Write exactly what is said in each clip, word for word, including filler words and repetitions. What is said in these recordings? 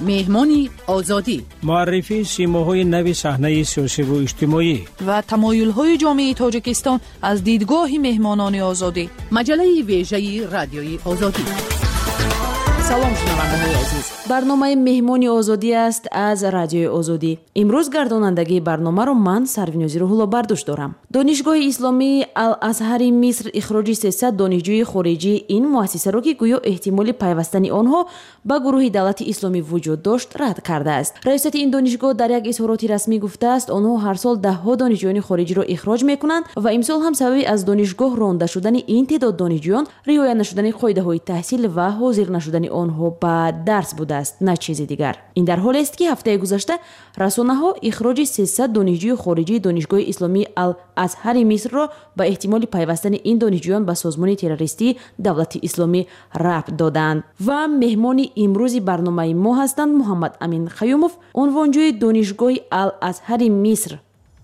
مهمانی آزادی، معرفی سیماهای نو صحنه سیاسی و اجتماعی و تمایل‌های جامعه تاجیکستان از دیدگاه مهمانان آزادی. مجله ویژه رادیوی آزادی. سلام شنونده‌های عزیز، برنامه مهمانی آزادی است از رادیوی آزادی. امروز گردانندگی برنامه رو من سروینوزی روح‌الله برداشت دارم. دانشگاه اسلامی الازهر مصر اخراج سیصد دانشجوی خارجی این مؤسسه را که گویا احتمال پیوستن آنها به گروه دولت اسلامی وجود داشت رد کرده است. رئیست این دانشگاه در یک اظهاراتی رسمی گفته است آنها هر سال ده ها دانشجویان خارجی را اخراج می‌کنند و امسال هم سبب از دانشگاه رانده شدن این تعداد دانشجویان رعایت نشدن قاعده‌های تحصیل و حاضر نشدن آنها به درس بوده است، نه چیزی دیگر. این در حالی است که هفته گذشته رسانه‌ها اخراج سیصد دانشجوی خارجی دانشگاه اسلامی الازهر مصر را به احتمال پیوستن این دانشجویان به سازمان تروریستی دولت اسلامی ربط دادند. و مهمان امروز برنامه ما هستند محمد امین خیوموف، عنوانجوی دانشگاه الازهر مصر.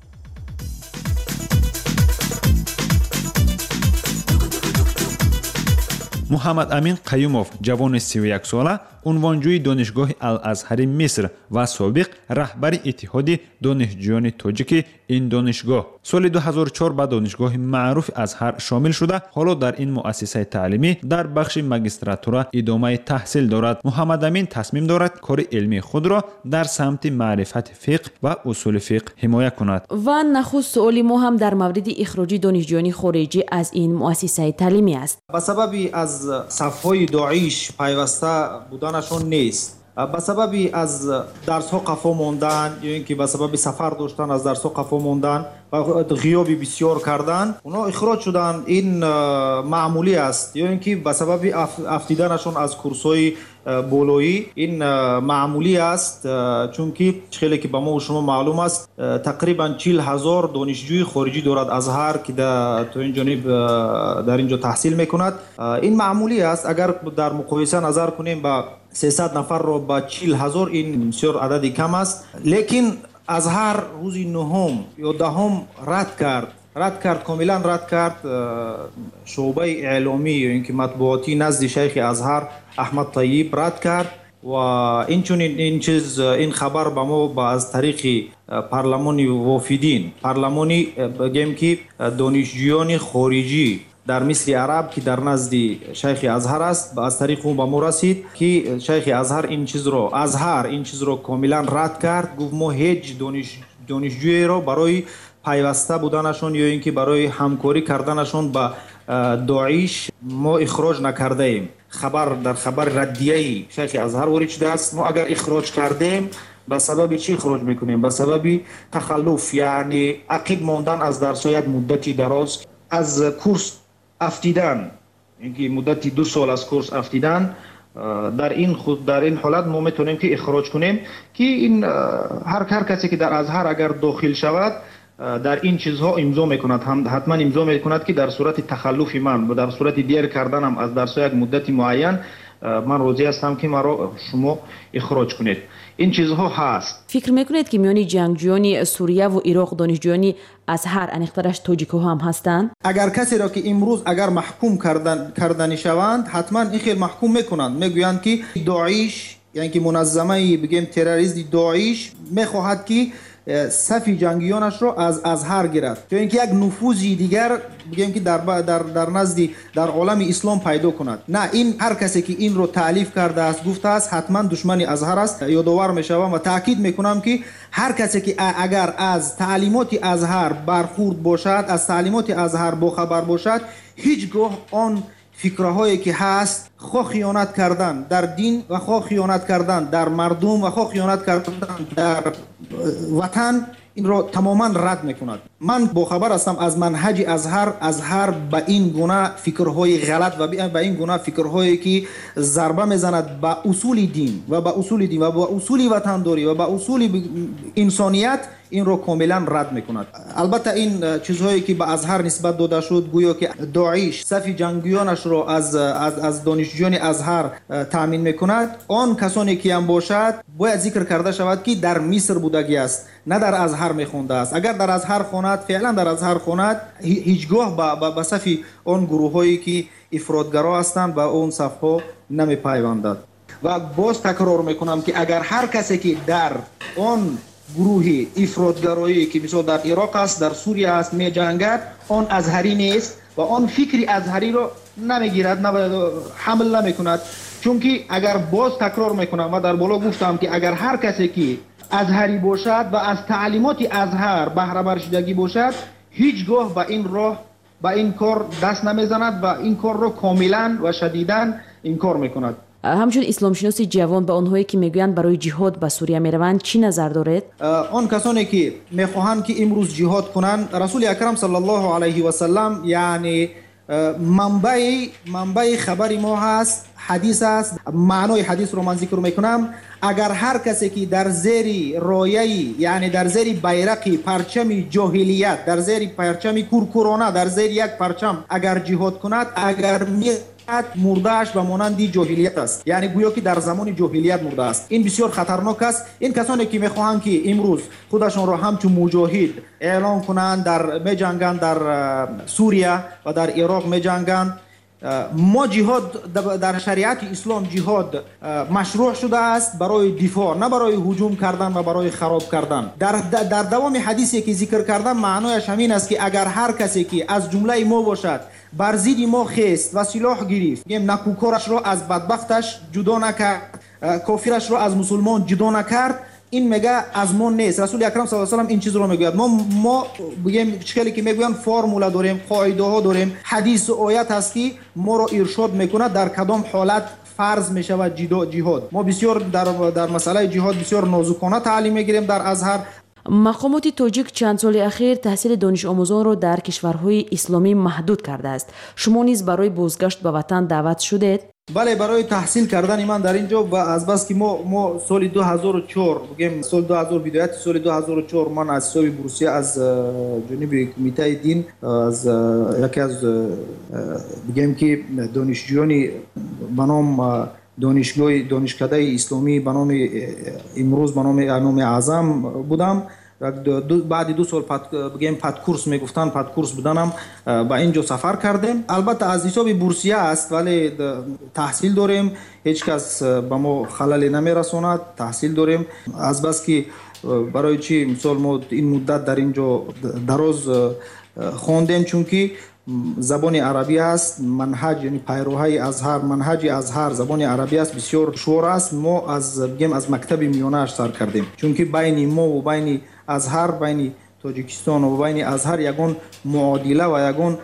محمد امین قیوموف جوان سی و یک ساله، عنوانجوی دانشگاه الازهر مصر و سابق رهبر اتحاد دانشجویان تاجیک این دانشگاه، سال دو هزار و چهار به دانشگاه معروف ازهر شامل شده. حالا در این مؤسسه تعلیمی در بخش ماجستراتورا ادامه تحصیل دارد. محمد امین تصمیم دارد کار علمی خود را در سمت معرفت فقه و اصول فقه حمایت کند. و نخست سؤال ما هم در مورد اخراج دانشجویان خارجی از این مؤسسه تعلیمی است. به سبب از صفهای داعش پیوسته بودنشون نیست، به سبب از درس ها قفا ماندن یا اینکه به سبب سفر داشتن از درس ها قفا ماندن و غیابی بسیار کردن، اونا اخراج شدن. این معمولی است. یا اینکه به سبب افتیدنشون از کورس های بولویی، این معمولی است، چون که خیلی که به ما و شما معلوم است تقریبا چهل هزار دانشجوی خارجی دارد ازهر که در تو این جانب در اینجا تحصیل میکند. این معمولی است. اگر در مقایسه نظر کنیم با سیصد نفر رو با چهل هزار، این بسیار عددی کم است. لیکن ازهر روزی نهم یا دهم رد کرد رد کرد کاملا رد کرد شعبه اعلامی یا اینکه مطبوعاتی نزد شیخ ازهر احمد طیب رد کرد و این چون این چیز این خبر به ما با از طریق پارلمانی وافدین پارلمانی بگیم که دانشجویان خارجی در مصر عرب که در نزد شیخ ازهر است، از طریق اون به ما رسید که شیخ ازهر این چیز رو ازهر این چیز رو کاملا رد کرد. گفت ما هیچ دانش دانشجویی رو برای پیوسته بودنشون یا اینکه برای همکاری کردنشون با داعش ما اخراج نکرده ایم. خبر در خبر ردیه شیخ ازهر وارد شده است. ما اگر اخراج کردیم به سبب چی اخراج میکنیم؟ به سبب تخلف، یعنی عقب ماندن از درس یک مدتی دراز، از کورس افتیدن، اینکه مدتی دو سال از کورس افتیدن. در این خود در این حالت ما میتونیم که اخراج کنیم که این هر هر کسی که در ازهر اگر داخل شود در این چیزها امضا میکند، هم حتما امضا میکند که در صورت تخلف من و در صورت دیر کردنم از درس یک مدت معین من راضی هستم که مرا شما اخراج کنید. این چیزها هست. فکر میکنید که میانی جنگجویان سوریه و عراق دانشجویان ازهر انیخترش تاجیک‌ها هم هستند؟ اگر کسی را که امروز اگر محکوم کردن کردنی شوند، حتما این خیلی محکوم میکنند. میگویند که داعش، یعنی که منظمه بگیم تروریستی داعش میخواهد که صف جنگیانش را از ازهر گیرد، چون اینکه یک نفوذی دیگر بگیم که در در در نزد در عالم اسلام پیدا کند. نه، این هر کسی که این رو تالیف کرده است گفته است حتما دشمن ازهر است. یادآور میشوم و تاکید میکنم که هر کسی که اگر از تعلیمات ازهر برخورد باشد، از تعلیمات ازهر باخبر باشد، هیچگاه آن فکرهایی که هست، خواه خیانت کردن در دین و خواه خیانت کردن در مردم و خواه خیانت کردن در وطن، این را تماما رد میکند. من باخبر هستم از منهج ازهر. ازهر به این گونه فکرهای غلط و به این گونه فکرهایی که ضربه میزند به اصول دین و به اصول دین و به اصول وطنداری و به اصول انسانیت، این رو کاملا رد میکند. البته این چیزهایی که به ازهر نسبت داده شد، گویا که داعش صف جنگیانش را از از از دانشجویان ازهر تامین میکند، آن کسانی که هم باشد باید ذکر کرده شود که در مصر بودگی است، نه در ازهر میخونده است. اگر در ازهر خوند، فعلا در ازهر خوند، هیچگاه به به صف آن گروهایی که افراطگرا هستند و اون صفها نمیپیوندد. و باز تکرار میکنم که اگر هر کسی که در آن گروه افراطگرایی که مثلا در عراق است، در سوریه است می جنگد، آن ازهری نیست و آن فکری ازهری رو نمیگیرد، حمل نمیکند. چون که اگر باز تکرار میکنم و در بالا گفتم که اگر هر کسی که ازهری باشد و از تعلیمات ازهر بهره برداشتگی باشد، هیچگاه به این راه به این کار دست نمیزند و این کار رو کاملا و شدیداً انکار میکند. همچون اسلام شناسی جوان به آنهایی که میگویند برای جهاد به سوریه میروند چی نظر دارید؟ آن کسانی که میخواهند که امروز جهاد کنند، رسول اکرم صلی الله علیه و سلم یعنی منبع منبع خبر ما هست، حدیث است. معنای حدیث رو من ذکر میکنم. اگر هر کسی که در زیر رایه یعنی در زیر بیرق پرچم جاهلیت، در زیر پرچم کورکورانه، در زیر یک پرچم اگر جهاد کند، اگر می مردهش به مانندی جاهلیت است، یعنی گویا که در زمان جاهلیت مرده است. این بسیار خطرناک است. این کسانی که میخواهند که امروز خودشون را همچون مجاهد اعلام کنند، در میجنگند، در سوریه و در عراق میجنگند. ما جهاد در شریعت اسلام جهاد مشروع شده است برای دفاع، نه برای هجوم کردن و برای خراب کردن. در در دوام حدیثی که ذکر کردم معنایش همین است که اگر هر کسی که از جمله ما باشد بر ضد ما خیست و سلاح گرفت، میگم نکوکارش را از بدبختش جدا نکرد، کافرش را از مسلمان جدا نکرد، این میگه از ما نیست. رسول اکرم صلی الله علیه و آله این چیز رو میگوید. ما ما بگیم شکلی که میگوین فرموله داریم، قاعده ها داریم، حدیث و آیت هست که ما رو ارشاد میکنه در کدام حالت فرض میشود جهاد. ما بسیار در در مسئله جهاد بسیار نازکانه تعلیم میگیریم در ازهر. مقامات تاجیک چند سال اخیر تحصیل دانش آموزان را در کشورهای اسلامی محدود کرده است. شما نیز برای بازگشت به وطن دعوت شدید؟ بله، برای تحصیل کردن من در اینجا و از بس که ما ما سال دو هزار و چهار بگیم سال دو هزار بدایت سال دو هزار و چهار من از حساب بورسیه از جانب کمیته دین از یکی از بگیم که دانشجویان به نام دانشگاه دانشکده اسلامی به نام امروز به نام امام اعظم بودم. بعد دو سال پد بگیم پد کورس میگفتن پد کورس بودنم با اینجا سفر کردیم. البته از حساب بورسیه است ولی تحصیل داریم، هیچ کس به ما خلل نمیرساند. تحصیل داریم از بس که برای چی مثال ما این مدت در اینجا دراز خواندیم، چون که زبان عربی است، منهج یعنی پیروهای ازهر، منهج ازهر زبان عربی است، بسیار شور است. ما از بگیم از مکتب میانه‌اش سر کردیم، چون که بین ما و بین ازهر، بین تاجیکستان و بین ازهر یگان معادله و یگان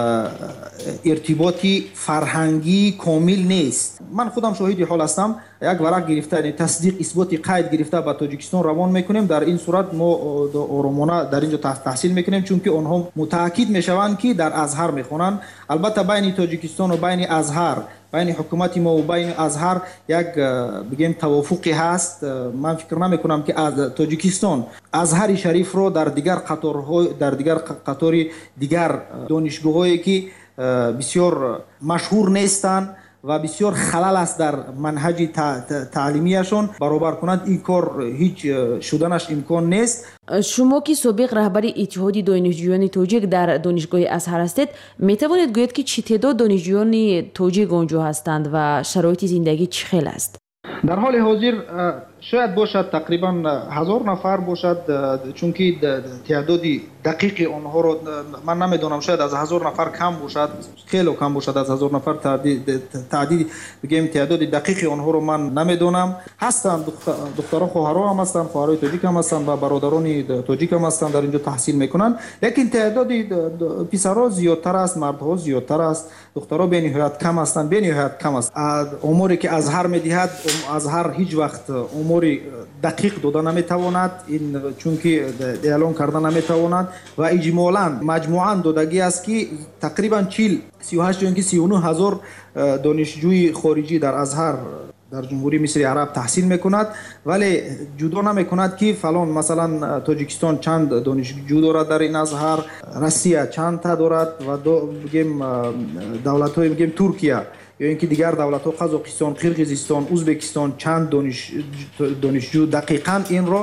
ارتباطی فرهنگی کامل نیست. من خودم شاهد حال هستم. یک ورق گرفته یعنی تصدیق اثبات قید گرفته به تاجیکستان روان میکنیم. در این صورت ما آرامانه در اینجا تحصیل میکنیم، چون که آنها متأکد میشوند که در ازهر میخونند. البته بین تاجیکستان و بین ازهر، بین حکومت ما و بین ازهر یک بگیم توافقی هست. من فکر نمی کنم که از تاجیکستان ازهر شریف رو در دیگر قطارها در دیگر قطار دیگر دانشگاهایی که بسیار مشهور نیستند و بسیار خلل است در منهج تعلیمیشون برابر کند، این کار هیچ شدنش امکان نیست. شما که سابق رهبر اتحاد دانشجویان تاجیک در دانشگاه ازهر هستید، می توانید گویید که چه تعداد دانشجویان تاجیک آنجا هستند و شرایط زندگی چه خیلی است؟ در حال حاضر شاید باشد تقریبا هزار نفر باشد، چون که تعداد دقیق آنها رو من نمیدونم. شاید از هزار نفر کم باشد، خیلی کم باشد از هزار نفر. تعداد تعداد بگیم تعداد دقیق آنها رو من نمیدونم. هستند دختران خواهران هم هستند، خواهرای تاجیک هم هستند و برادران تاجیک هم هستند در اینجا تحصیل میکنند. لیکن تعداد پسرها زیادتر است، مردها زیادتر است، دخترها به نهایت کم هستند، به نهایت کم است. اموری که ازهر میدهد، ازهر هیچ وقت اموری دقیق داده نمیتواند، این چون که اعلان کردن نمیتواند و اجمالاً مجموعاً دادگی است که تقریبا چهل سی و هشت یا سی و نه هزار دانشجوی خارجی در ازهر در جمهوری مصر عرب تحصیل میکند، ولی جدا نمیکند که فلان مثلا تاجیکستان چند دانشجو دارد در این ازهر، روسیه چند تا دارد و دو بگیم دولت های بگیم ترکیه یا اینکه دیگر دولت ها قزاقستان، قرقیزستان، ازبکستان چند دانش دانشجو. دقیقاً این را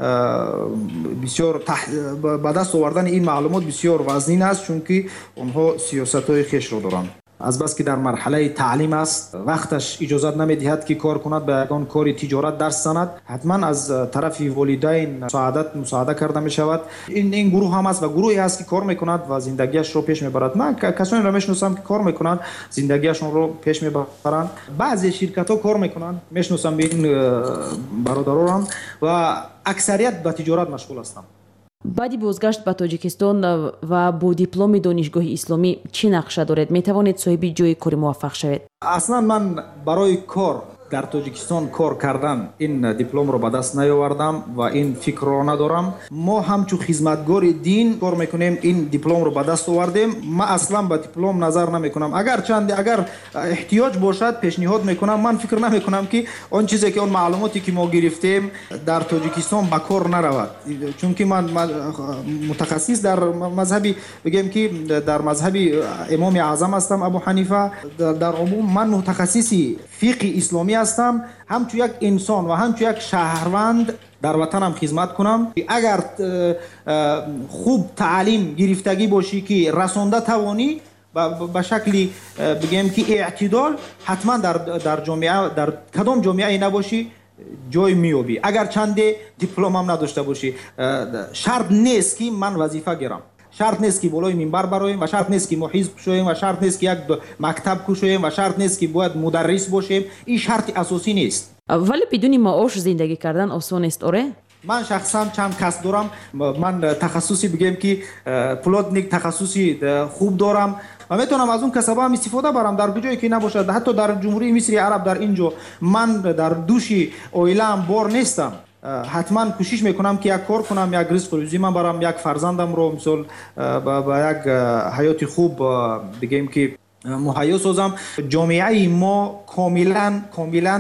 بسیار تح... به دست آوردن این معلومات بسیار وزنین است، چون که آنها سیاست های خیش را دارند. از بس که در مرحله تعلیم است، وقتش اجازت نمیدهد که کار کند، به یگان کار تجارت درس زند، حتما از طرف والدین مساعدت مساعده کرده می شود. این این گروه هم است و گروهی است که کار میکند و زندگیش رو پیش میبرد. من کسانی را میشناسم که کار میکنند، زندگیشون رو پیش میبرند. بعضی شرکت ها کار میکنند، میشناسم این برادران و اکثریت به تجارت مشغول هستند. баъди бозгашт ба тоҷикистон ва бо дипломи донишгоҳи исломӣ чӣ нақша доред? метавонед соҳиби ҷойи кори муваффақ шавед? аслан ман барои кор дар тоҷикистон кор кардан ин дипломро ба даст наёвардам ва ин фикрро надорам. мо ҳамчун хизматгори дин кор мекунем, ин дипломро ба даст овардем. ман аслан ба диплом назар намекунам. агар чанд агар эҳтиёҷ бошад пешниҳод мекунам. ман фикр намекунам ки он чизе ки он маълумоте ки мо гирифтем дар тоҷикистон ба кор наравад, чунки ман мутахассис дар мазҳаби бигем ки дар мазҳаби имоми аъзам ҳастам, абу ҳанифа. дар умум ман мутахассиси фиқҳи исломӣ ҳастам. ҳамчун як инсон ва ҳамчун як шаҳрванд дар ватанам хизмат кунам. агар хуб таълим гирифтагӣ бошӣ ки расонда тавонӣ ба шакли бигем ки эътидол, ҳатман дар ҷомеа, дар кадом ҷомеае набошӣ ҷой меёбӣ. агар чанде дипломам надошта бошӣ, шарт нест ки ман вазифа гирам. шарт нест ки болои минбар бароем ва шарт нест ки мо ҳизб кушоем ва шарт нест ки як мактаб кушоем ва шарт нест ки бояд мударрис бошем. ин шарти асосӣ нест. вале бидуни маош зиндагӣ кардан осонест, оре? ман шахсан чанд касб дорам. ман тахассуси бигем ки плотник тахассуси хуб дорам ва метавонам аз он касбам истифода барам дар куҷое ки набошад. ҳатто дар ҷумҳурии мисри араб дар ин ҷо ман дар души оилаам бор нестам. ҳатман кӯшиш мекунам ки як кор кунам, як ризқу рӯзӣ ман барам, як фарзандамро мисол ба як ҳаёти хуб бигем ки муҳайё созам. ҷомеаи мо комилан комилан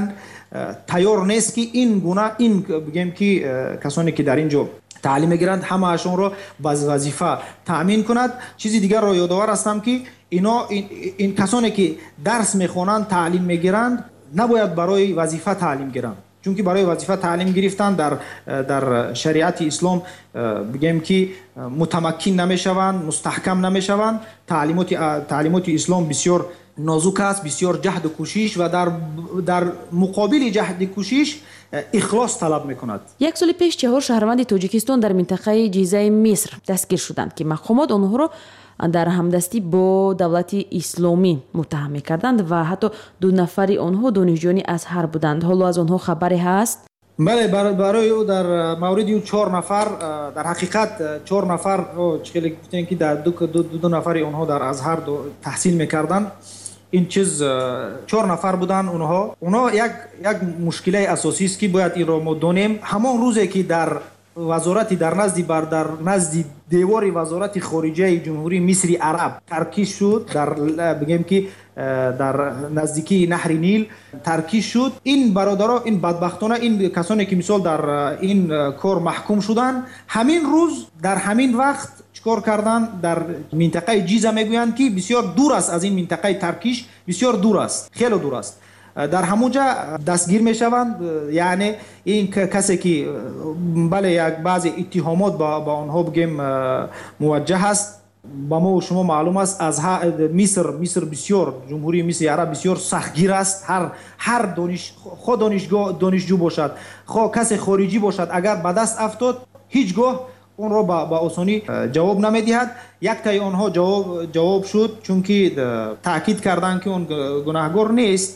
тайёр нест ки ин гуна ин бигем ки касоне ки дар ин ҷо таълим мегиранд ҳамаашонро ба вазифа таъмин кунад. чизи дигарро ёдовар ҳастам ки ино ин касоне ки дарс мехонанд, таълим мегиранд, набояд барои вазифа таълим гиранд. чунки барои вазифа таълим гирифтан дар дар шариати ислом бигем ки мутамаккин намешаванд, мустаҳкам намешаванд. таълимоти таълимоти ислом бисёр нозук аст, бисёр ҷаҳду кӯшиш ва дар дар муқобили ҷаҳди кӯшиш ихлос талаб мекунад. як соли пеш чаҳор шаҳрванди тоҷикистон дар минтақаи ҷизаи миср дастгир шуданд ки мақомот онҳоро дар ҳамдастӣ бо давлати исломӣ муттаҳам мекарданд ва ҳатто ду нафари онҳо донишҷӯёни азҳар буданд. ҳоло аз онҳо хабаре ҳаст? бале, барои ӯ дар мавриди ӯ чор нафар, дар ҳақиқат чор нафар хеле гуфтем ки дар ду нафари онҳо дар азҳар таҳсил мекарданд. ин чиз чор нафар буданд. онҳо онҳо як як мушкилаи асосист ки бояд инро мо донем. ҳамон рӯзе ки дар вазорати дар назди бар дар назди девори вазорати хориҷаи ҷумҳурии мисри араб таркиш шуд, дар бигем ки дар наздикии наҳри нил таркиш шуд. ин бародаро, ин бадбахтона, ин касоне ки мисол дар ин кор маҳкум шуданд, ҳамин рӯз дар ҳамин вақт чикор карданд? дар минтақаи ҷиза мегӯянд ки бисёр дур аст аз ин минтақаи таркиш, бисёр дур аст, хело дур аст. дар ҳамунҷа дастгир мешаванд. яъне ин касе ки бале як баъзе иттиҳомот ба онҳо бигем муваҷҷаҳ аст. ба мо шумо маълум аст аз миср миср бисёр ҷумҳурии мисри араб бисёр сахтгир аст. ҳар ҳар дониш хо донишгоҳ донишҷӯ бошад, хо касе хориҷӣ бошад, агар ба даст афтод ҳеҷ гоҳ онро ба осонӣ ҷавоб намедиҳад. яктаи онҳо ҷавоб шуд, чунки таъкид карданд ки он гунаҳгор нест.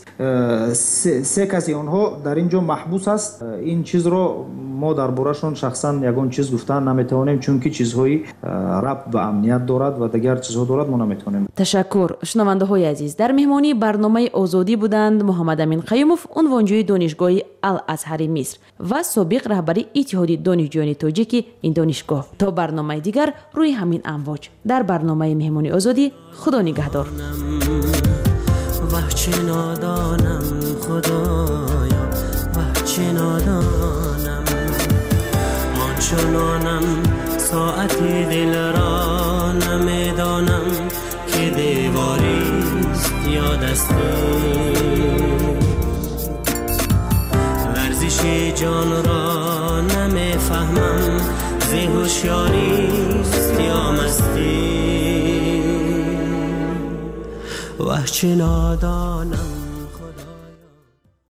се каси онҳо дар ин ҷо маҳбус аст. ин чизро мо дар борашон шахсан ягон чиз гуфтан наметавонем, чунки чизҳои рабт ба амният дорад ва дигар чизҳо дорад, мо наметавонем. ташаккур. шунавандаҳои азиз, дар меҳмонии барномаи озодӣ буданд муҳаммад амин қаюмов, унвонҷӯи донишгоҳи ал-азҳари миср ва собиқ раҳбари иттиҳоди донишҷӯёни тоҷики ин донишгоҳ. то барномаи дигар рӯи ҳамин амвоҷ дар барномаи меҳмони озодӣ. худо нигаҳдор. واه چه نادانم خدایا، واه چه نادانم، من چنانم ساعتی دل را نمیدانم که دیواریست یا دستور، ورزش جان را نمیفهمم ز هوشیاریست یا مستی، وه چه نادانم